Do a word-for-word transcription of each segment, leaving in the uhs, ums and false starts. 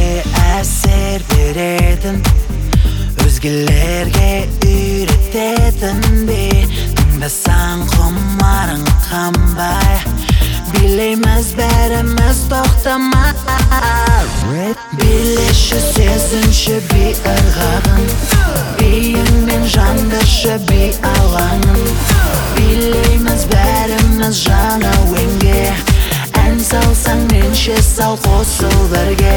Бізге әсер беретін, өзгелерге үйрететін бе? Тыңдасаң құмарың қанбай, билейміз бәріміз тоқтамай. Билеші сезінші би ырғағын, биіңмен жандыршы би алаңын. Билейміз бәріміз жаңа өңге, ән салсаң менше сал қосыл бірге.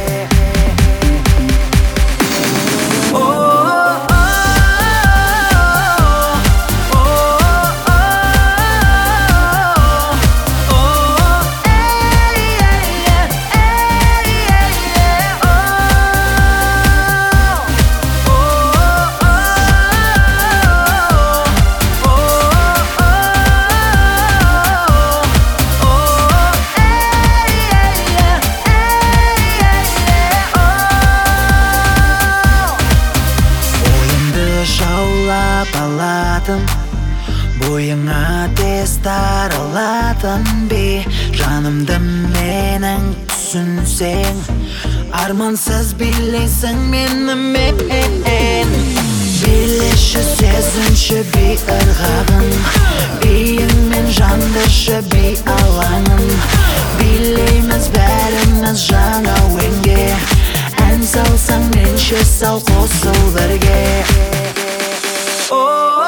Жаулап алатын, бойыңа тез таралатын бе? Жанымды менің түсінсең, армансыз билейсің менімен. Билеші сезінші би ырғағын, биіңмен жандыршы би алаңын. Билейміз бәріміз жаңа өңге, ән салсаң менше сал қосыл бірге. Oh